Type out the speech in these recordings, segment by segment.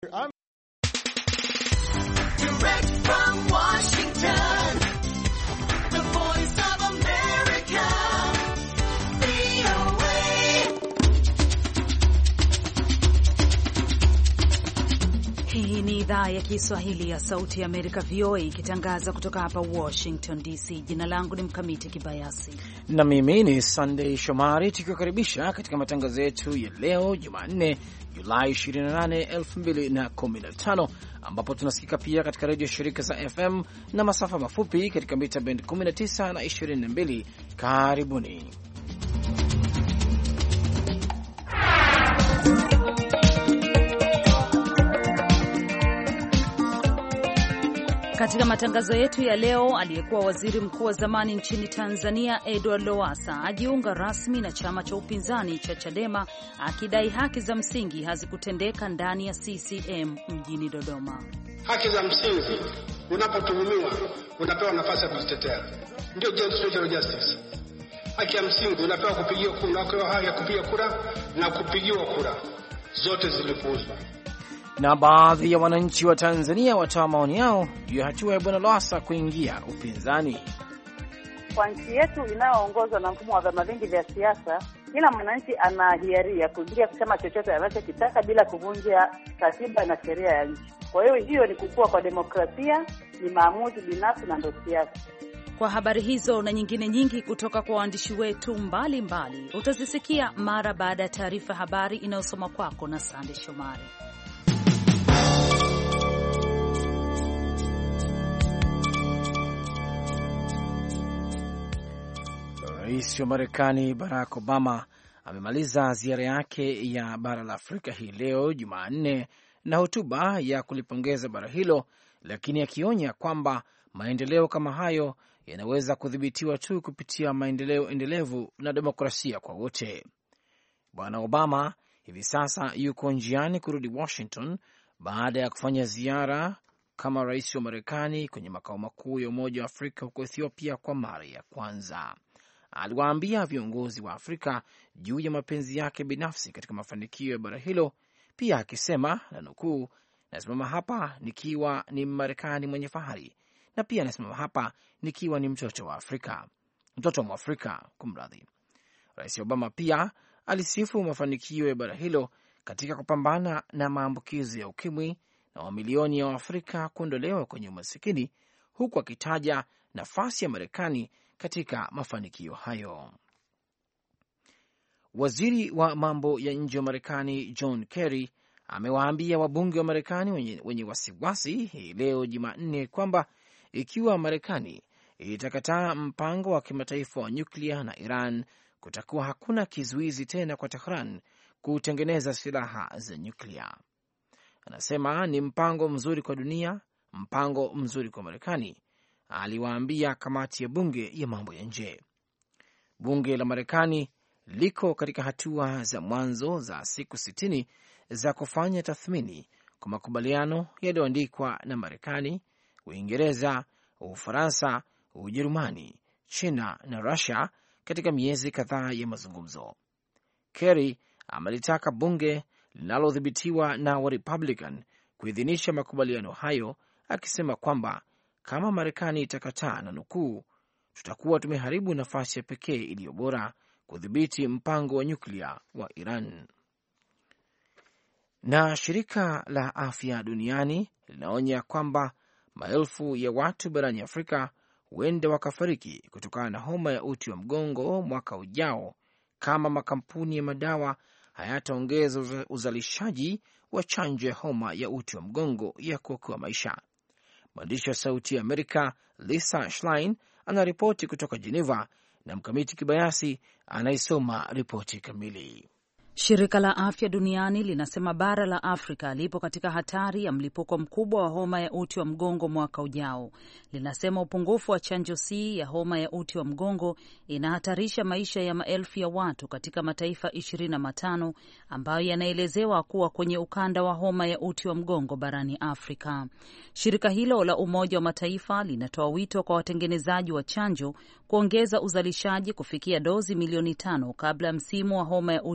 Direct from Washington, the voice of America, VOA. Hii ni idhaa ya Kiswahili ya Sauti ya Amerika, VOA, ikitangaza kutoka hapa Washington DC. Jina langu ni Mkamiti Kibayasi na mimi ni Sunday Shomari, tukiwakaribisha katika matangazo yetu ya leo Jumanne Julai 28, 2015, ambapo tunasikika pia katika redio shirika za FM na masafa mafupi katika mita band 19 na 22. Karibuni. Katika matangazo yetu ya leo, aliyekuwa waziri mkuu wa zamani nchini Tanzania Edward Lowassa ajiunga rasmi na chama cha upinzani cha Chadema, akidai haki za msingi hazikutendeka ndani ya CCM mjini Dodoma. Haki za msingi, unapotuhumiwa unapewa nafasi ya kujitetea, ndio general justice. Haki ya msingi unapewa kupigiwa kura, unapewa haki ya kupiga kura na kupigiwa kura, zote zilipuuzwa. Na baadhi ya wananchi wa Tanzania watoa maoni yao juu ya hatua ya Bwana Lowassa kuingia upinzani. Kwa nchi yetu inayoongozwa na mfumo wa vyama vingi vya siasa, kila mwananchi ana hiari ya kuingia chama chochote anachokitaka bila kuvunja katiba na sheria ya nchi. Kwa hiyo hiyo ni kukua kwa demokrasia, ni maamuzi binafsi na ndio siasa. Kwa habari hizo na nyingine nyingi kutoka kwa waandishi wetu mbalimbali utazisikia mara baada ya taarifa habari inayosoma kwako na Sande Shomari. Rais wa Marekani Barack Obama amemaliza ziara yake ya bara la Afrika hii leo Jumanne na hotuba ya kulipongeza bara hilo, lakini akionya kwamba maendeleo kama hayo yanaweza kudhibitiwa tu kupitia maendeleo endelevu na demokrasia kwa wote. Bwana Obama hivi sasa yuko njiani kurudi Washington baada ya kufanya ziara kama rais wa Marekani kwenye makao makuu ya Umoja wa Afrika huko Ethiopia kwa mara ya kwanza. Aliwaambia viongozi wa Afrika juu ya mapenzi yake binafsi katika mafanikio ya bara hilo, pia akisema, na nukuu, nasimama hapa nikiwa ni Marekani mwenye fahari, na pia nasimama hapa nikiwa ni mtoto wa Afrika, kumradhi. Rais Obama pia alisifu mafanikio ya bara hilo katika kupambana na maambukizi ya ukimwi na mamilioni ya Waafrika kuondolewa kwenye umasikini, huku akitaja nafasi ya Marekani katika mafanikio hayo. Waziri wa mambo ya nje wa Marekani John Kerry amewaambia wabunge wa Marekani wenye wasiwasi hii leo Jumanne kwamba ikiwa Marekani itakataa mpango wa kimataifa wa nyuklia na Iran, kutakuwa hakuna kizuizi tena kwa Tehran kutengeneza silaha za nyuklia. Anasema ni mpango mzuri kwa dunia, mpango mzuri kwa Marekani, aliwaambia kamati ya bunge ya mambo ya nje. Bunge la Marekani liko katika hatua za mwanzo za siku 60 za kufanya tathmini kwa makubaliano yaliyoandikwa na Marekani, Uingereza, Ufaransa, Ujerumani, China na Russia katika miezi kadhaa ya mazungumzo. Kerry amelitaka bunge linalodhibitiwa na Warepublican kuidhinisha makubaliano hayo, akisema kwamba kama Marekani itakataa, na nukuu, tutakuwa tumeharibu nafasi ya pekee iliyo bora kudhibiti mpango wa nyuklia wa Iran. Na shirika la afya duniani linaonya kwamba maelfu ya watu barani Afrika huenda wakafariki kutokana na homa ya uti wa mgongo mwaka ujao kama makampuni ya madawa hayataongeza uzalishaji wa chanjo ya homa ya uti wa mgongo ya kuokoa maisha. Mwandishi wa Sauti ya Amerika Lisa Schlein anaripoti kutoka Geneva na Mkamiti Kibayasi anaisoma ripoti kamili. Shirika la Afya Duniani linasema bara la Afrika lipo katika hatari ya mlipuko mkubwa wa homa ya uti wa mgongo mwaka ujao. Linasema upungufu wa chanjo C ya homa ya uti wa mgongo inahatarisha maisha ya maelfu ya watu katika mataifa 25 ambayo yanaelezewa kuwa kwenye ukanda wa homa ya uti wa mgongo barani Afrika. Shirika hilo la Umoja wa Mataifa linatoa wito kwa watengenezaji wa chanjo kuongeza uzalishaji kufikia dozi milioni 5 kabla ya msimu wa homa ya uti wa mgongo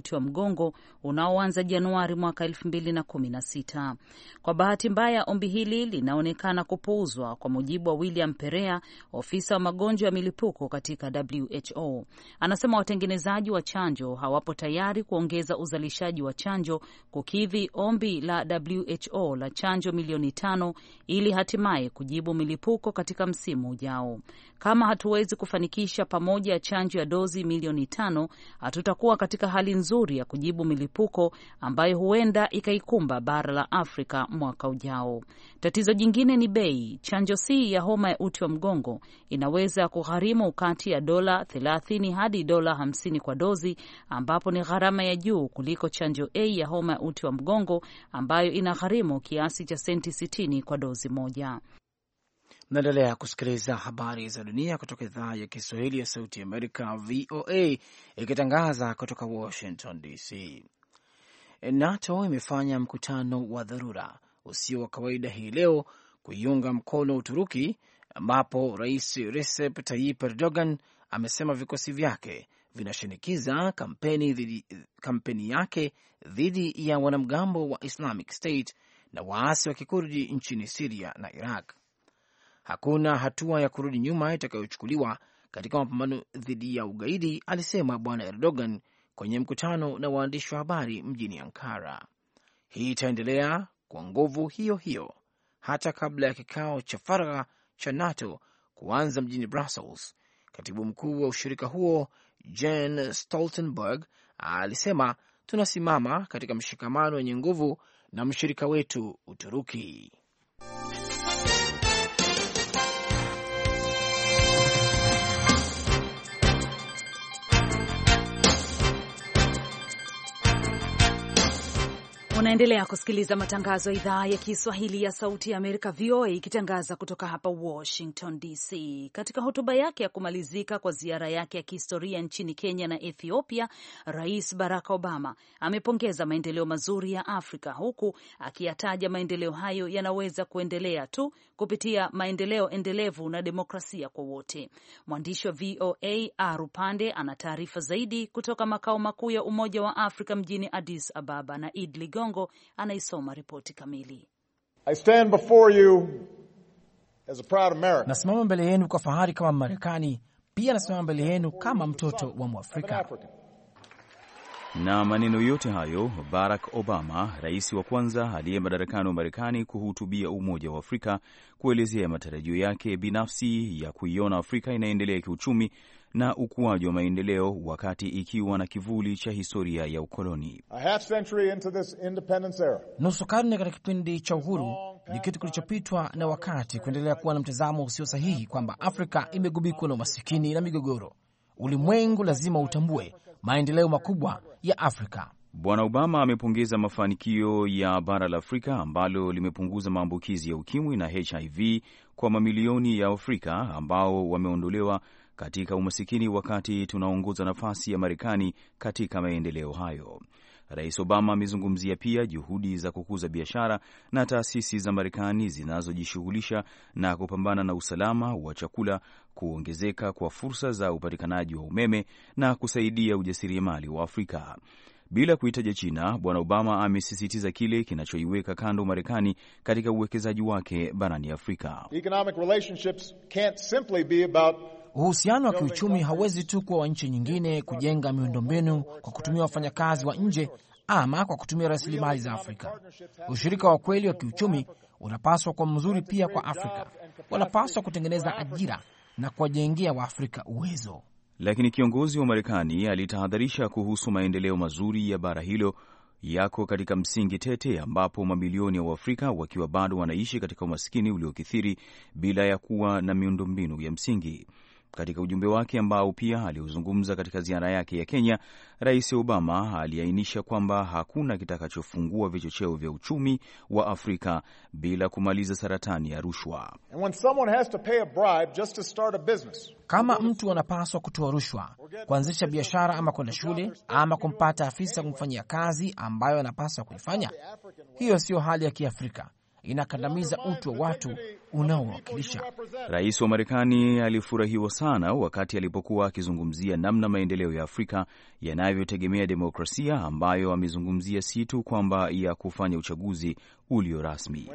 mgongo unaoanza Januari mwaka 2016. Kwa bahati mbaya, ombi hili linaonekana kupuuzwa, kwa mujibu wa William Perea, ofisa wa magonjwa ya milipuko katika WHO. Anasema watengenezaji wa chanjo hawapo tayari kuongeza uzalishaji wa chanjo kukidhi ombi la WHO la chanjo milioni 5 ili hatimaye kujibu milipuko katika msimu ujao. Kama hatuwezi kufanikisha pamoja ya chanjo ya dozi milioni 5, hatutakuwa katika hali nzuri ya kujibu milipuko ambayo huenda ikaikumba bara la Afrika mwaka ujao. Tatizo jingine ni bei. Chanjo C ya homa ya uti wa mgongo inaweza kugharimu kati ya dola 30 hadi dola 50 kwa dozi, ambapo ni gharama ya juu kuliko chanjo A ya homa ya uti wa mgongo ambayo inagharimu kiasi cha senti 60 kwa dozi moja. Naendelea kusikiliza habari za dunia kutoka idhaa ya Kiswahili ya Sauti ya Amerika, VOA, ikitangaza kutoka Washington DC. NATO imefanya mkutano wa dharura usio wa kawaida hii leo kuiunga mkono Uturuki, ambapo Rais Recep Tayyip Erdogan amesema vikosi vyake vinashinikiza kampeni yake dhidi ya wanamgambo wa Islamic State na waasi wa Kikurdi nchini Syria na Iraq. Hakuna hatua ya kurudi nyuma itakayochukuliwa katika mapambano dhidi ya ugaidi, alisema Bwana Erdogan kwenye mkutano na waandishi wa habari mjini Ankara. Hii itaendelea kwa nguvu hiyo hiyo hata kabla ya kikao cha faragha cha NATO kuanza mjini Brussels. Katibu mkuu wa ushirika huo Jens Stoltenberg alisema, tunasimama katika mshikamano wenye nguvu na mshirika wetu Uturuki. Unaendelea kusikiliza matangazo ya idhaa ya Kiswahili ya Sauti ya Amerika, VOA, ikitangaza kutoka hapa Washington DC. Katika hotuba yake ya kumalizika kwa ziara yake ya kihistoria nchini Kenya na Ethiopia, Rais Barack Obama amepongeza maendeleo mazuri ya Afrika, huku akiyataja maendeleo hayo yanaweza kuendelea tu kupitia maendeleo endelevu na demokrasia kwa wote. Mwandishi wa VOA Arupande ana taarifa zaidi kutoka makao makuu ya Umoja wa Afrika mjini Addis Ababa, na Idli Gongo anaisoma ripoti kamili. I stand before you as a proud American. Nasimama mbele yenu kwa fahari kama Marekani, pia nasimama mbele yenu kama mtoto wa Mwafrika. Na maneno yote hayo, Barack Obama, rais wa kwanza aliye madarakani wa Marekani, kuhutubia Umoja wa Afrika kuelezea matarajio yake binafsi ya kuiona Afrika inaendelea kiuchumi na ukuaji wa maendeleo wakati ikiwa na kivuli cha historia ya ukoloni. Nusu karne katika kipindi cha uhuru ni kitu kilichopitwa na wakati kuendelea kuwa na mtazamo usio sahihi kwamba Afrika imegubikwa na umasikini na migogoro. Ulimwengu lazima utambue maendeleo makubwa ya Afrika. Bwana Obama amepongeza mafanikio ya bara la Afrika ambalo limepunguza maambukizi ya ukimwi na HIV kwa mamilioni ya Afrika ambao wameondolewa katika umasikini wakati tunaongoza nafasi ya Marekani katika maendeleo hayo. Rais Obama amezungumzia pia juhudi za kukuza biashara na taasisi za Marekani zinazojishughulisha na kupambana na usalama wa chakula, kuongezeka kwa fursa za upatikanaji wa umeme na kusaidia ujasiriamali wa Afrika. Bila kuitaja China, Bwana Obama amesisitiza kile kinachoiweka kando Marekani katika uwekezaji wake barani Afrika. Uhusiano wa kiuchumi hauwezi tu kuwa wa nchi nyingine kujenga miundombinu kwa kutumia wafanyakazi wa nje ama kwa kutumia rasilimali za Afrika. Ushirika wa kweli wa kiuchumi unapaswa kuwa mzuri pia kwa Afrika. Wanapaswa kutengeneza ajira na kuwajengea Waafrika uwezo. Lakini kiongozi wa Marekani alitahadharisha kuhusu maendeleo mazuri ya bara hilo yako katika msingi tete, ambapo mamilioni ya Waafrika wakiwa bado wanaishi katika umaskini uliokithiri bila ya kuwa na miundombinu ya msingi. Katika ujumbe wake ambao pia aliuzungumza katika ziara yake ya Kenya, Rais Obama aliainisha kwamba hakuna kitakachofungua vichocheo vya uchumi wa Afrika bila kumaliza saratani ya rushwa. Kama mtu anapaswa kutoa rushwa, kuanzisha biashara ama kwenda shule ama kumpata afisa kumfanyia kazi ambayo anapaswa kuifanya, hiyo sio hali ya Kiafrika. inakandamiza utu wa watu unaowakilisha. Rais wa Marekani alifurahiwa sana wakati alipokuwa akizungumzia namna maendeleo ya Afrika yanavyotegemea demokrasia, ambayo amezungumzia si tu kwamba ya kufanya uchaguzi ulio rasmi.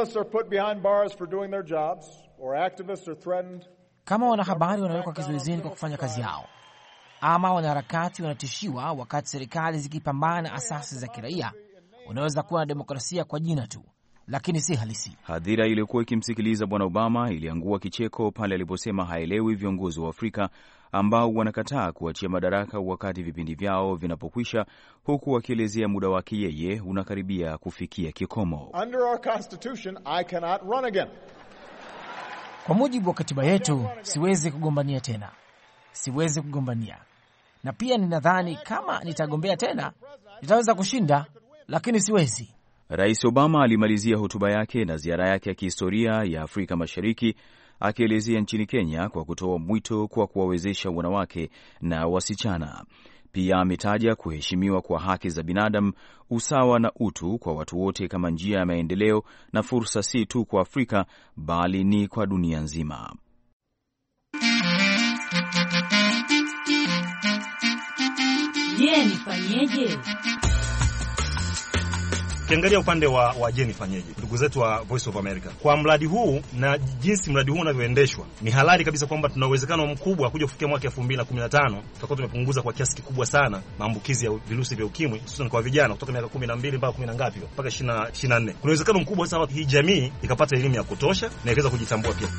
Kama wanahabari wanawekwa kizuizini kwa kufanya kazi yao, ama wanaharakati wanatishiwa wakati serikali zikipambana na asasi za kiraia, unaweza kuwa na demokrasia kwa jina tu, lakini si halisi. Hadhira iliyokuwa ikimsikiliza Bwana Obama iliangua kicheko pale aliposema haelewi viongozi wa Afrika ambao wanakataa kuachia madaraka wakati vipindi vyao vinapokwisha, huku wakielezea muda wake yeye unakaribia kufikia kikomo. Under our constitution, I cannot run again. Kwa mujibu wa katiba yetu, siwezi kugombania tena. Siwezi kugombania. Na pia ninadhani kama nitagombea tena, nitaweza kushinda, lakini siwezi. Rais Obama alimalizia hotuba yake na ziara yake ya kihistoria ya Afrika Mashariki akielezea nchini Kenya kwa kutoa mwito kwa kuwawezesha wanawake na wasichana. Pia ametaja kuheshimiwa kwa haki za binadamu, usawa na utu kwa watu wote kama njia ya maendeleo na fursa, si tu kwa Afrika bali ni kwa dunia nzima. Je, nifanyeje? Ukiangalia upande wa je nifanyeje, ndugu zetu wa Voice of America, kwa mradi huu na jinsi mradi huu unavyoendeshwa, ni halali kabisa kwamba tuna uwezekano mkubwa kuja kufikia mwaka 2015 tutakuwa tumepunguza kwa kiasi kikubwa sana maambukizi ya virusi vya ukimwi, hususan kwa vijana kutoka miaka 12 mpaka 10 ngapi mpaka 24. Kuna uwezekano mkubwa sana hii jamii ikapata elimu ya kutosha na ikaweza kujitambua pia.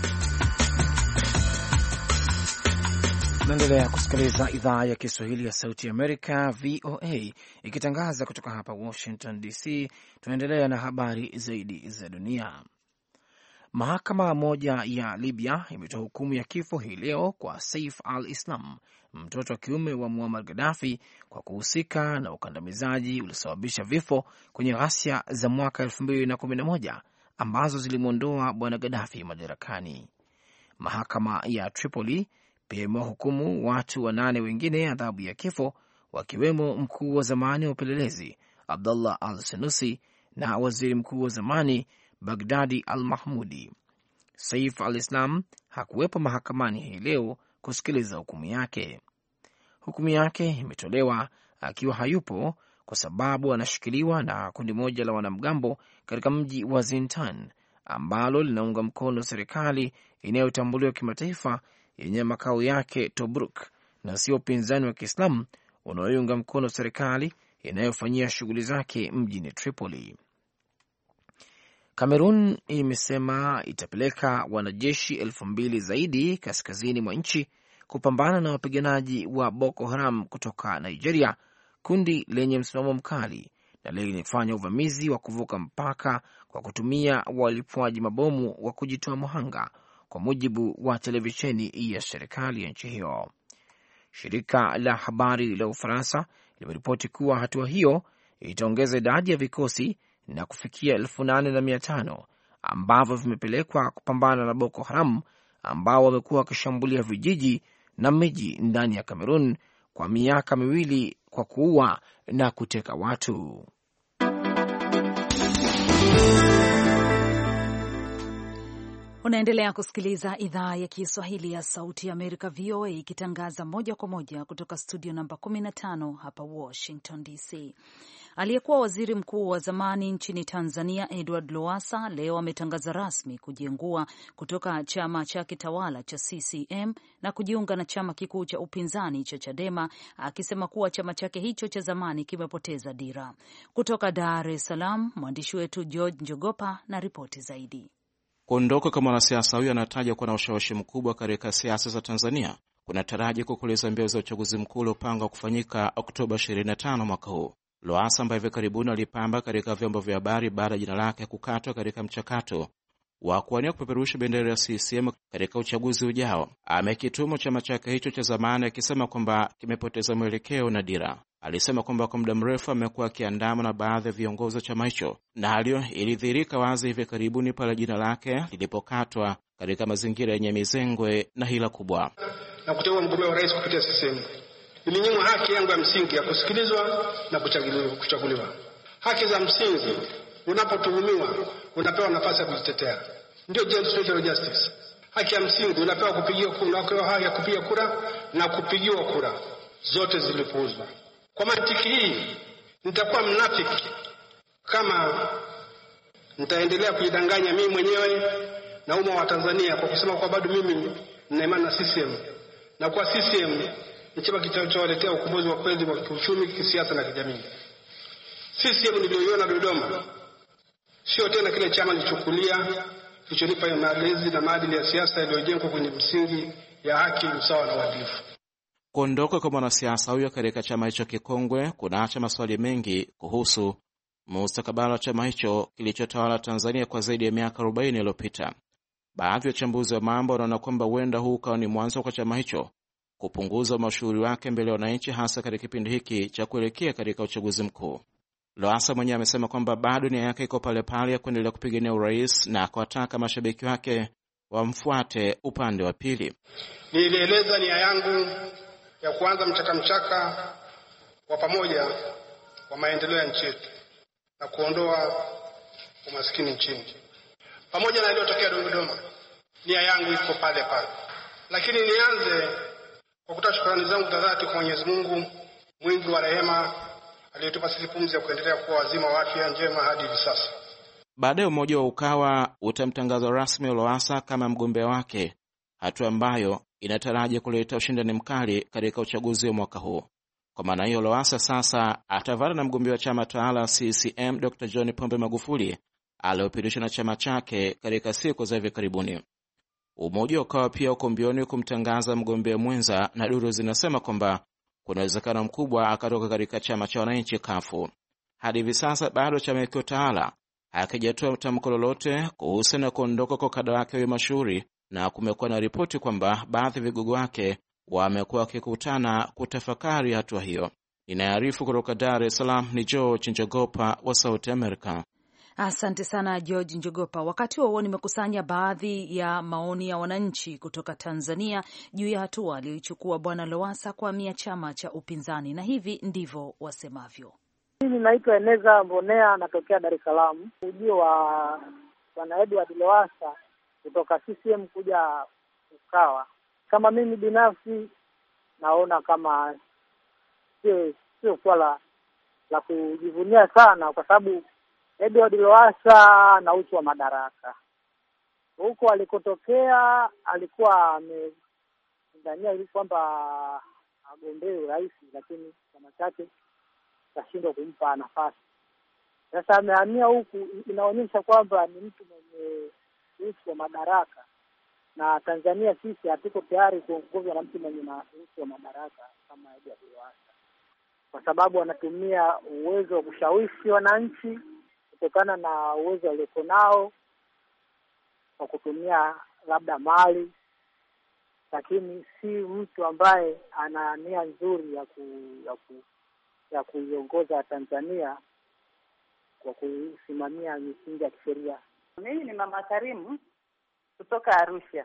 Tunaendelea kusikiliza idhaa ya Kiswahili ya Sauti Amerika, VOA, ikitangaza kutoka hapa Washington DC. Tunaendelea na habari zaidi za dunia. Mahakama moja ya Libya imetoa hukumu ya kifo hii leo kwa Saif al-Islam, mtoto wa kiume wa Muammar Gaddafi, kwa kuhusika na ukandamizaji uliosababisha vifo kwenye ghasia za mwaka 2011 ambazo zilimwondoa bwana Gaddafi madarakani. Mahakama ya Tripoli pia imewahukumu watu 8 wengine adhabu ya kifo, wakiwemo mkuu wa zamani wa upelelezi Abdullah al-Sanusi na waziri mkuu wa zamani Baghdadi al-Mahmudi. Saif al-Islam hakuwepo mahakamani hii leo kusikiliza hukumu yake. Hukumu yake imetolewa akiwa hayupo kwa sababu anashikiliwa na kundi moja la wanamgambo katika mji wa Zintan ambalo linaunga mkono serikali inayotambuliwa kimataifa yenye makao yake Tobruk, na sio upinzani wa Kiislamu unaoiunga mkono serikali inayofanyia shughuli zake mjini Tripoli. Kamerun imesema itapeleka wanajeshi 2,000 zaidi kaskazini mwa nchi kupambana na wapiganaji wa Boko Haram kutoka Nigeria, kundi lenye msimamo mkali na linafanya uvamizi wa kuvuka mpaka kwa kutumia walipuaji mabomu wa kujitoa muhanga, kwa mujibu wa televisheni ya serikali ya nchi hiyo. Shirika la habari la Ufaransa limeripoti kuwa hatua hiyo itaongeza idadi ya vikosi na kufikia 8,500 ambavyo vimepelekwa kupambana na Boko Haram, ambao wamekuwa wakishambulia vijiji na miji ndani ya Kamerun kwa miaka 2 kwa kuua na kuteka watu. Unaendelea kusikiliza idhaa ya Kiswahili ya Sauti ya Amerika, VOA, ikitangaza moja kwa moja kutoka studio namba 15 hapa Washington DC. Aliyekuwa waziri mkuu wa zamani nchini Tanzania Edward Lowassa leo ametangaza rasmi kujiengua kutoka chama chake tawala cha CCM na kujiunga na chama kikuu cha upinzani cha Chadema, akisema kuwa chama chake hicho cha zamani kimepoteza dira. Kutoka Dar es Salaam, mwandishi wetu George Njogopa na ripoti zaidi. Kuondoka kama mwanasiasa huyo anataja kuwa na ushawishi mkubwa katika siasa za Tanzania kunataraji kukuliza mbio za uchaguzi mkuu uliopangwa kufanyika Oktoba 25 mwaka huu. Lowassa ambaye hivi karibuni alipamba katika vyombo vya habari baada ya jina lake kukatwa katika mchakato wa kuwania kupeperusha bendera ya CCM katika uchaguzi ujao, amekitumu chama chake hicho cha zamani akisema kwamba kimepoteza mwelekeo na dira. Alisema kwamba kwa muda mrefu amekuwa akiandamwa na baadhi ya viongozi wa chama hicho, na hali ilidhihirika wazi hivi karibuni pale jina lake lilipokatwa katika mazingira yenye mizengwe na hila kubwa. Na kuteua mgombea wa rais kupitia CCM, nilinyimwa haki yangu ya msingi ya kusikilizwa na kuchaguliwa. Haki za msingi unapotuhumiwa unapewa nafasi ya kujitetea. Ndio General Justice. Haki ya msingi unapewa kupigiwa kura, unapewa haki ya kupiga kura na kupigiwa kura. Zote zilipuuzwa. Kwa mantiki hii nitakuwa mnafiki kama nitaendelea kujidanganya mimi mwenyewe na umma wa Tanzania kwa kusema kwa bado mimi nina imani na CCM na kwa CCM ni chama kitachowaletea ukombozi wa kweli wa kiuchumi, kisiasa na kijamii. CCM niliyoiona Dodoma sio tena kile chama nilichokulia kilichonipa malezi na maadili ya siasa yaliyojengwa kwenye msingi ya haki, usawa na uadilifu. Kuondoka kwa mwanasiasa huyo katika chama hicho kikongwe kunaacha maswali mengi kuhusu mustakabali wa chama hicho kilichotawala Tanzania kwa zaidi ya miaka 40 iliyopita. Baadhi ya wachambuzi wa mambo wanaona kwamba huenda huu ukawa ni mwanzo kwa chama hicho kupunguza mashuhuri wake mbele ya wananchi, hasa katika kipindi hiki cha kuelekea katika uchaguzi mkuu. Lowassa mwenyewe amesema kwamba bado nia yake iko pale pale ya kuendelea kupigania urais na kuwataka mashabiki wake wamfuate upande wa pili. Nilieleza nia yangu ya kuanza mchaka wa pamoja wa maendeleo ya nchi yetu na kuondoa umaskini nchini. Pamoja na iliyotokea Dodoma, nia yangu iko pale pale. Lakini nianze kwa kutoa shukrani zangu za dhati kwa Mwenyezi Mungu mwingi wa rehema aliyetupa sisi pumzi ya kuendelea kuwa wazima wa afya njema hadi hivi sasa. Baadaye umoja wa Ukawa utamtangaza rasmi Lowassa kama mgombea wake, hatua ambayo inataraji kuleta ushindani mkali katika uchaguzi wa mwaka huu. Kwa maana hiyo, Lowassa sasa atavana na mgombea wa chama tawala CCM Dr. John Pombe Magufuli aliyopitishwa na chama chake katika siku za hivi karibuni. Umoja wa Ukawa pia uko mbioni kumtangaza mgombea mwenza, na duru zinasema kwamba kuna uwezekano mkubwa akatoka katika chama cha wananchi kafu. Hadi hivi sasa bado chama hicho tawala hakijatoa tamko lolote kuhusiana na kuondoka kwa kada wake wa mashuhuri, na kumekuwa na ripoti kwamba baadhi ya vigogo wake wamekuwa wakikutana kutafakari hatua hiyo. Inaarifu kutoka Dar es Salaam ni George Njogopa wa Sauti America. Asante sana George Njogopa. Wakati huo nimekusanya baadhi ya maoni ya wananchi kutoka Tanzania juu ya hatua aliyochukua Bwana Lowassa kuhamia chama cha upinzani, na hivi ndivyo wasemavyo. Mimi naitwa Eneza Mbonea, natokea Dar es Salaam. Ujio wa Bwana Edward Lowassa kutoka CCM kuja Ukawa, kama mimi binafsi naona kama sio swala la kujivunia sana, kwa sababu Edward Lowassa na uchu wa madaraka. Huko alikotokea alikuwa amedania ili kwamba agombee urais, lakini chama chake kashindwa kumpa nafasi. Sasa amehamia huku, inaonyesha kwamba ni mtu mwenye uchu wa madaraka, na Tanzania sisi hatuko tayari kuongozwa na mtu mwenye uchu wa madaraka kama Edward Lowassa, kwa sababu anatumia uwezo wa kushawishi wananchi kutokana na uwezo aliokuwa nao kwa kutumia labda mali, lakini si mtu ambaye ana nia nzuri ya kuiongoza Tanzania kwa kusimamia misingi ya kisheria. Mimi ni Mama Karimu kutoka Arusha.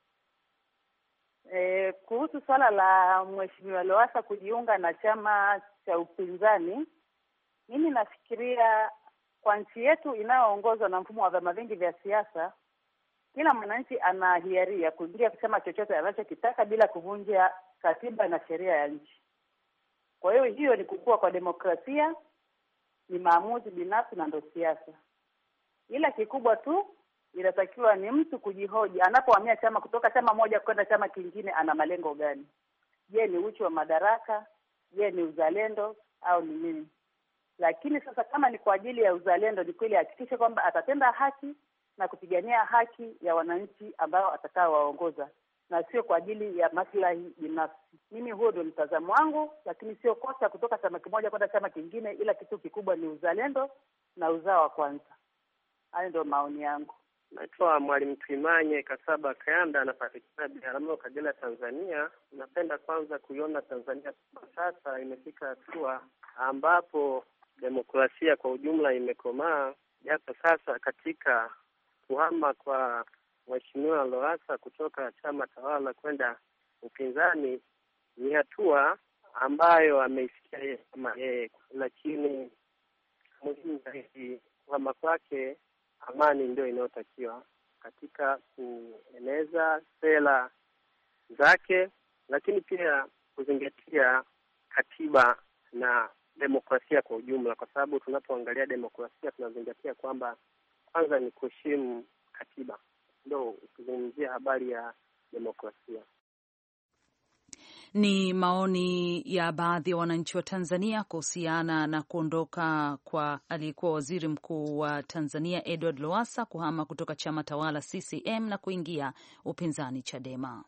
Kuhusu swala la Mheshimiwa Lowassa kujiunga na chama cha upinzani, mimi nafikiria kwa nchi yetu inayoongozwa na mfumo wa vyama vingi vya siasa, kila mwananchi ana hiari ya kuingia chama chochote anachokitaka bila kuvunja katiba na sheria ya nchi. Kwa hiyo ni kukua kwa demokrasia, ni maamuzi binafsi na ndio siasa. Ila kikubwa tu inatakiwa ni mtu kujihoji anapohamia chama kutoka chama moja kwenda chama kingine, ana malengo gani? Je, ni uchu wa madaraka? Je, ni uzalendo au ni nini? Lakini sasa kama ni kwa ajili ya uzalendo, ni kweli hakikisha kwamba atatenda haki na kupigania haki ya wananchi ambao atakao waongoza, na sio kwa ajili ya maslahi binafsi. Mimi huo ndio mtazamo wangu, lakini sio kosa kutoka chama kimoja kwenda chama kingine, ila kitu kikubwa ni uzalendo na uzao wa kwanza. Hayo ndio maoni yangu. Naitwa Mwalimu Twimanye Kasaba Kayanda, anapatikana Biharamulo, Kagera, Tanzania. Napenda kwanza kuiona Tanzania sasa imefika hatua ambapo demokrasia kwa ujumla imekomaa, japo sasa katika kuhama kwa Mheshimiwa Lowassa kutoka chama tawala kwenda upinzani ni hatua ambayo ameisikia yeye kama yeye, lakini muhimu zaidi kwamba kwake amani ndio inayotakiwa katika kueneza sera zake, lakini pia kuzingatia katiba na demokrasia kwa ujumla, kwa sababu tunapoangalia demokrasia tunazingatia kwamba kwanza ni kuheshimu katiba, ndio ukizungumzia habari ya demokrasia. Ni maoni ya baadhi ya wananchi wa Tanzania kuhusiana na kuondoka kwa aliyekuwa waziri mkuu wa Tanzania Edward Lowassa kuhama kutoka chama tawala CCM na kuingia upinzani Chadema.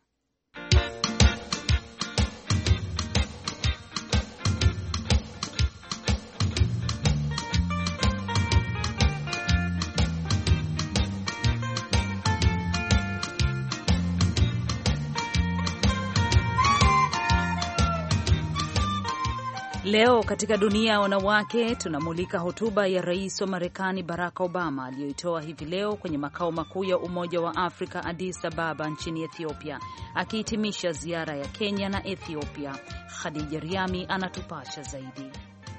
Leo katika dunia ya wanawake tunamulika hotuba ya Rais wa Marekani Barack Obama aliyoitoa hivi leo kwenye makao makuu ya Umoja wa Afrika Addis Ababa nchini Ethiopia, akihitimisha ziara ya Kenya na Ethiopia. Khadija Riami anatupasha zaidi.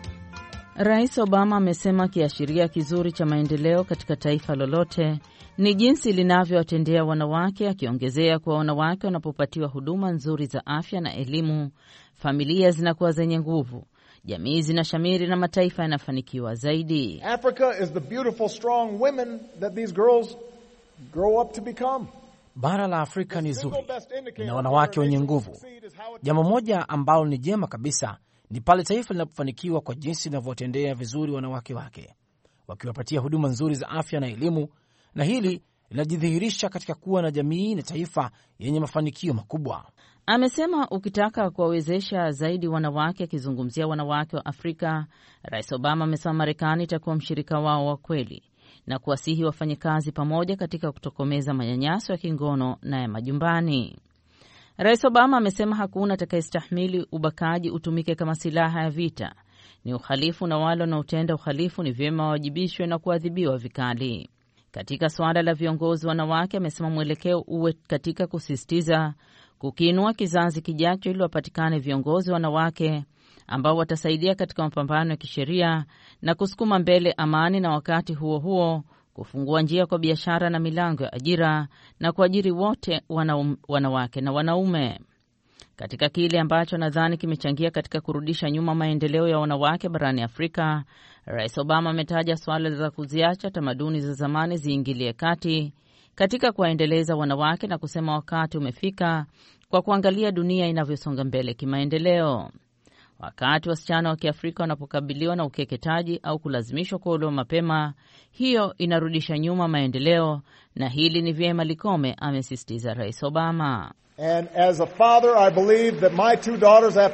Rais Obama amesema kiashiria kizuri cha maendeleo katika taifa lolote ni jinsi linavyowatendea wanawake, akiongezea kuwa wanawake wanapopatiwa huduma nzuri za afya na elimu, familia zinakuwa zenye nguvu, jamii zinashamiri na mataifa yanafanikiwa zaidi. Africa is the beautiful strong women that these girls grow up to become. Bara la Afrika ni zuri na wanawake wenye nguvu. Jambo moja ambalo ni jema kabisa ni pale taifa linapofanikiwa kwa jinsi linavyotendea vizuri wanawake wake, wakiwapatia huduma nzuri za afya na elimu, na hili linajidhihirisha katika kuwa na jamii na taifa yenye mafanikio makubwa. Amesema ukitaka kuwawezesha zaidi wanawake, akizungumzia wanawake wa Afrika, Rais Obama amesema Marekani itakuwa mshirika wao wa kweli na kuwasihi wafanye kazi pamoja katika kutokomeza manyanyaso ya kingono na ya majumbani. Rais Obama amesema hakuna atakayestahimili ubakaji utumike kama silaha ya vita. Ni uhalifu na wale wanaotenda uhalifu ni vyema wawajibishwe na kuadhibiwa vikali. Katika suala la viongozi wanawake, amesema mwelekeo uwe katika kusisitiza kukiinua kizazi kijacho ili wapatikane viongozi wanawake ambao watasaidia katika mapambano ya kisheria na kusukuma mbele amani, na wakati huo huo kufungua njia kwa biashara na milango ya ajira na kuajiri wote wanawake na wanaume. Katika kile ambacho nadhani kimechangia katika kurudisha nyuma maendeleo ya wanawake barani Afrika, Rais Obama ametaja swala za kuziacha tamaduni za zamani ziingilie kati katika kuwaendeleza wanawake na kusema wakati umefika kwa kuangalia dunia inavyosonga mbele kimaendeleo. Wakati wasichana wa Kiafrika wanapokabiliwa na ukeketaji au kulazimishwa kuolewa mapema, hiyo inarudisha nyuma maendeleo, na hili ni vyema likome, amesisitiza Rais Obama. And as a father, I believe that my two daughters have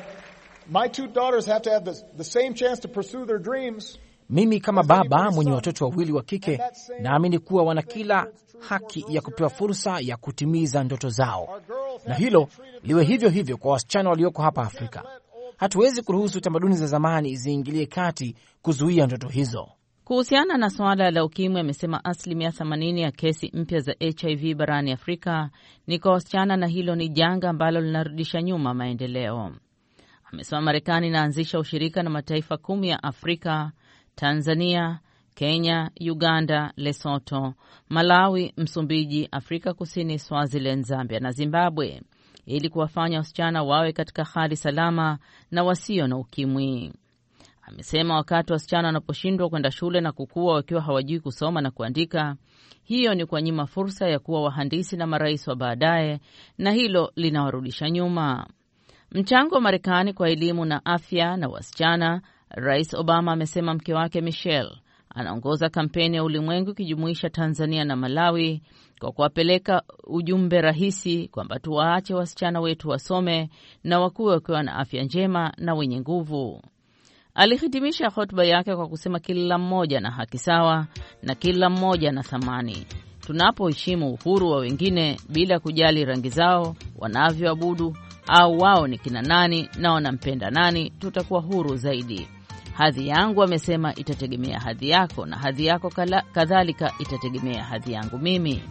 to have the same chance to pursue their dreams. Mimi kama baba mwenye watoto wawili wa kike, naamini kuwa wana kila haki ya kupewa fursa ya kutimiza ndoto zao, na hilo liwe hivyo hivyo kwa wasichana walioko hapa Afrika. Hatuwezi kuruhusu tamaduni za zamani ziingilie kati kuzuia ndoto hizo. Kuhusiana na swala la ukimwi, amesema asilimia 80 ya kesi mpya za HIV barani Afrika ni kwa wasichana, na hilo ni janga ambalo linarudisha nyuma maendeleo. Amesema Marekani inaanzisha ushirika na mataifa 10 ya Afrika: Tanzania, Kenya, Uganda, Lesotho, Malawi, Msumbiji, Afrika Kusini, Swaziland, Zambia na Zimbabwe, ili kuwafanya wasichana wawe katika hali salama na wasio na ukimwi. Amesema wakati wasichana wanaposhindwa kwenda shule na kukua wakiwa hawajui kusoma na kuandika, hiyo ni kwa nyima fursa ya kuwa wahandisi na marais wa baadaye, na hilo linawarudisha nyuma. Mchango wa Marekani kwa elimu na afya na wasichana. Rais Obama amesema mke wake Michelle anaongoza kampeni ya ulimwengu ikijumuisha Tanzania na Malawi kwa kuwapeleka ujumbe rahisi kwamba tuwaache wasichana wetu wasome na wakuwe wakiwa na afya njema na wenye nguvu. Alihitimisha hotuba yake kwa kusema kila mmoja na haki sawa na kila mmoja na thamani. Tunapoheshimu uhuru wa wengine bila kujali rangi zao, wanavyoabudu au wao ni kina nani na wanampenda nani, tutakuwa huru zaidi. Hadhi yangu, amesema, itategemea hadhi yako, na hadhi yako kadhalika itategemea hadhi yangu mimi.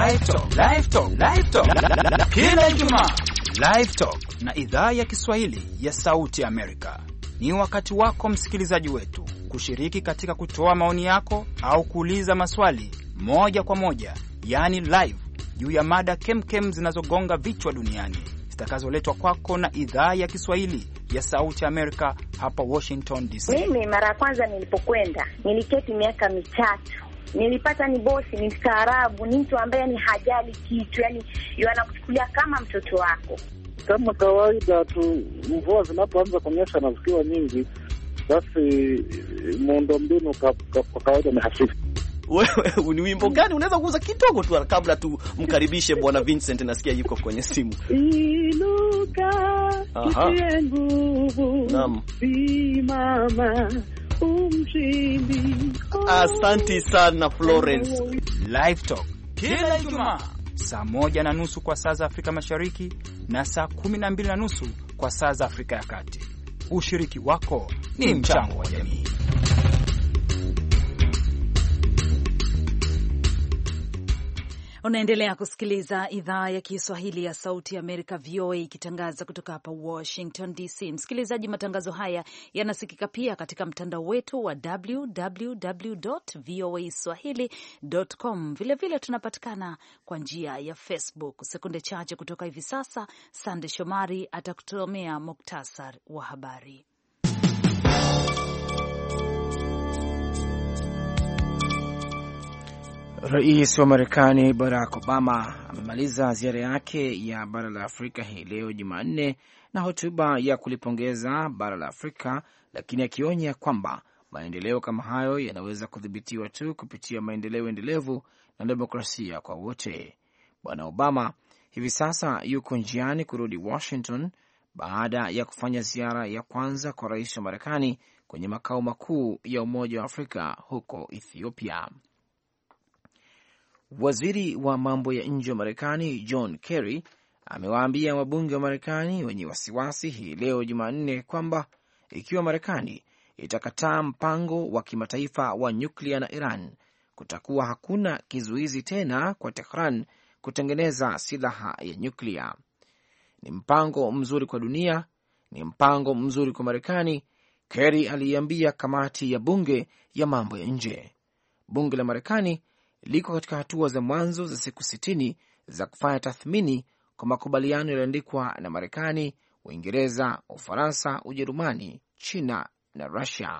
Kila Ijumaa Live Talk na idhaa ya Kiswahili ya Sauti Amerika. Ni wakati wako msikilizaji wetu kushiriki katika kutoa maoni yako au kuuliza maswali moja kwa moja, yani live, juu ya mada kemkem zinazogonga vichwa duniani, zitakazoletwa kwako na idhaa ya Kiswahili ya Sauti Amerika hapa Washington DC. Mimi mara ya kwanza nilipokwenda, niliketi miaka mitatu. Nilipata ni bosi, ni mstaarabu, ni mtu ambaye ni hajali kitu, yani anakuchukulia kama mtoto wako. Kama kawaida tu, mvua zinapoanza kunyesha na zikiwa nyingi, basi muundombinu kwa kawaida ni hafifu. Wewe ni wimbo gani unaweza kuuza kidogo tu kabla tumkaribishe Bwana Vincent? Nasikia yuko kwenye simu. Inuka kitie nguvu, simama umshindi. Asante sana Florence. Live Talk kila Ijumaa saa 1:30 kwa saa za Afrika Mashariki na saa 12:30 kwa saa za Afrika ya Kati. Ushiriki wako ni mchango wa jamii. Unaendelea kusikiliza idhaa ya Kiswahili ya Sauti ya Amerika, VOA, ikitangaza kutoka hapa Washington DC. Msikilizaji, matangazo haya yanasikika pia katika mtandao wetu wa www.voaswahili.com. Vilevile tunapatikana kwa njia ya Facebook. Sekunde chache kutoka hivi sasa, Sande Shomari atakutomea muktasar wa habari. Rais wa Marekani Barack Obama amemaliza ziara yake ya bara la Afrika hii leo Jumanne na hotuba ya kulipongeza bara la Afrika, lakini akionya kwamba maendeleo kama hayo yanaweza kudhibitiwa tu kupitia maendeleo endelevu na demokrasia kwa wote. Bwana Obama hivi sasa yuko njiani kurudi Washington baada ya kufanya ziara ya kwanza kwa rais wa Marekani kwenye makao makuu ya Umoja wa Afrika huko Ethiopia. Waziri wa mambo ya nje wa Marekani John Kerry amewaambia wabunge wa Marekani wenye wasiwasi hii leo Jumanne kwamba ikiwa Marekani itakataa mpango wa kimataifa wa nyuklia na Iran, kutakuwa hakuna kizuizi tena kwa Tehran kutengeneza silaha ya nyuklia. Ni mpango mzuri kwa dunia, ni mpango mzuri kwa Marekani, Kerry aliambia kamati ya bunge ya mambo ya nje. Bunge la Marekani liko katika hatua za mwanzo za siku 60 za kufanya tathmini kwa makubaliano yaliyoandikwa na Marekani, Uingereza, Ufaransa, Ujerumani, China na Russia.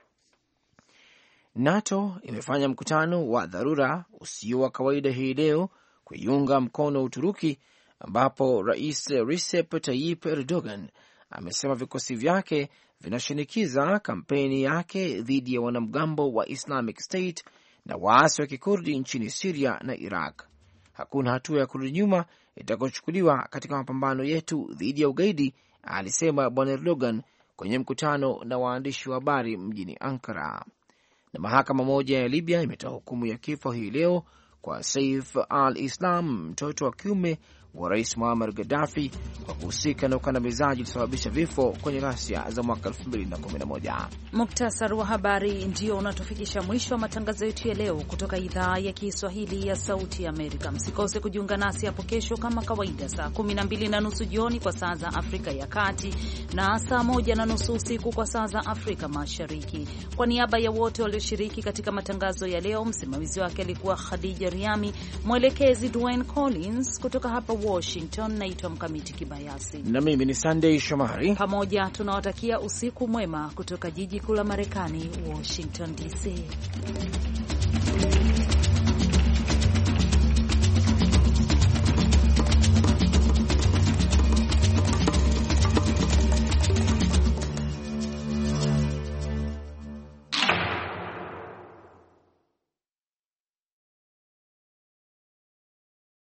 NATO imefanya mkutano wa dharura usio wa kawaida hii leo kuiunga mkono Uturuki, ambapo Rais Recep Tayyip Erdogan amesema vikosi vyake vinashinikiza kampeni yake dhidi ya wanamgambo wa Islamic State na waasi wa Kikurdi nchini Syria na Iraq. Hakuna hatua ya kurudi nyuma itakayochukuliwa katika mapambano yetu dhidi ya ugaidi, alisema Bwana Erdogan kwenye mkutano na waandishi wa habari mjini Ankara. Na mahakama moja ya Libya imetoa hukumu ya kifo hii leo kwa Saif al-Islam, mtoto wa kiume wa Rais Muammar Gaddafi, kwa kuhusika na ukandamizaji ulisababisha vifo kwenye ghasia za mwaka 2011. Muktasar wa habari ndio unatufikisha mwisho wa matangazo yetu ya leo kutoka idhaa ya Kiswahili ya Sauti ya Amerika. Msikose kujiunga nasi hapo kesho kama kawaida, saa 12:30 jioni kwa saa za Afrika ya Kati na saa 1:30 usiku kwa saa za Afrika Mashariki. Kwa niaba ya wote walioshiriki katika matangazo ya leo, msimamizi wake alikuwa Khadija Riami, mwelekezi Dwayne Collins, kutoka hapa Washington naitwa Mkamiti Kibayasi na mimi ni Sunday Shomari. Pamoja tunawatakia usiku mwema kutoka jiji kuu la Marekani, Washington DC.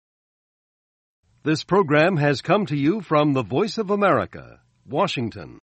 This program has come to you from the Voice of America, Washington.